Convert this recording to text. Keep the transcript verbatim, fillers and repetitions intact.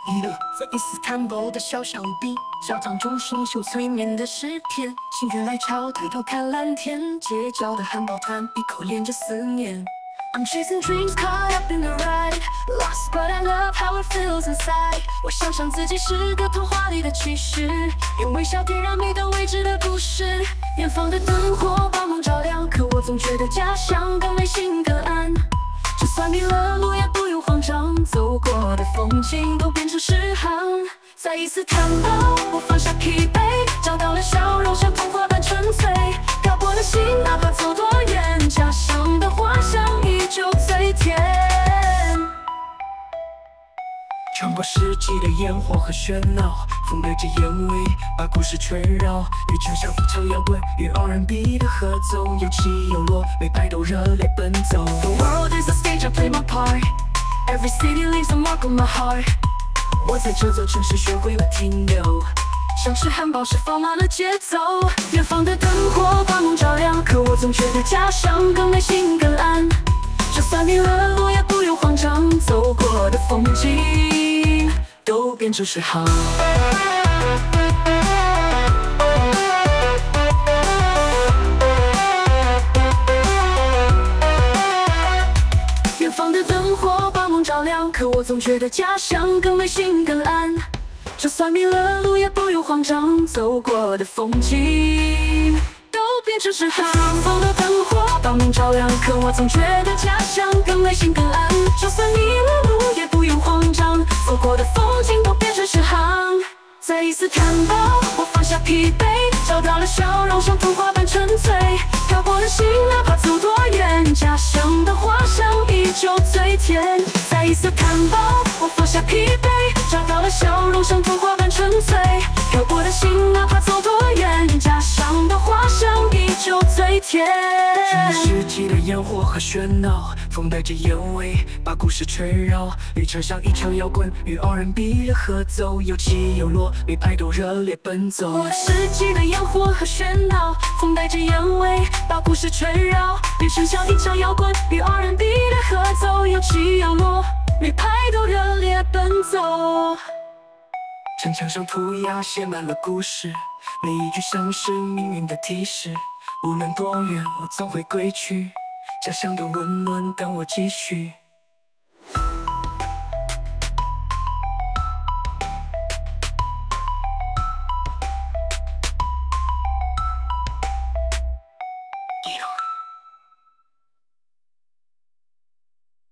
在伊斯坦布尔的小巷里，小巷中星宿催眠的诗篇。星月来潮，抬头看蓝天，街角的汉堡摊，一口连着思念。I'm chasing dreams, caught up in the ride, lost but I love how it feels inside. 我想象自己是个童话里的骑士，用微笑点燃每段未知的故事。远方的灯火把梦照亮，可我总觉得家乡更温馨更安。就算迷了路也不用慌张，走过的风景都变成诗行。在伊斯坦布尔，我放下疲惫，找到了笑容，像童话般纯粹。漂泊的心，哪怕走多远，家乡的花香依旧最甜。穿过世纪的烟火和喧闹，风带着烟味，把故事吹绕。旅程像一场摇滚与 R and B 的合奏，有起有落，每拍都热烈奔走。The world is a stage, I play my part. Every city leaves a mark on my heart. 我在这座城市学会了停留，想吃汉堡时放慢了节奏。远方的灯火把梦照亮，可我总觉得家乡更内心更安。就算迷了路也不用慌张，走过的风景都变成诗行。远方的灯火把梦照亮，可我总觉得家乡更内心更安。就算迷了路也不用慌张，走过的风景都变成诗行。远方的灯火把梦照亮，可我总觉得家乡更内心更安。就算迷了路也不用慌张，走过的风景都变成诗行。在伊斯坦布尔，我放下疲惫，找到了笑容，像童话般纯粹。漂泊的心，哪怕走多远，家乡的花香依旧最甜。在伊斯坦布尔，我放下疲惫，找到了笑容，像童话般纯粹。漂泊的心，哪怕走多远，家乡的花香依旧最甜。世纪的烟火和喧闹，风带着烟味，把故事吹绕。旅程像一场摇滚与 R and B 的合奏，有起有落，每拍都热烈奔走。世纪的烟火和喧闹，风带着烟味，把故事吹绕。旅程像一场摇滚与 R and B 的合奏，有起有落，每拍都热烈奔走。城墙上涂鸦写满了故事，每一句像是命运的提示。无论多远，我总会归去，家乡的温暖等我继续。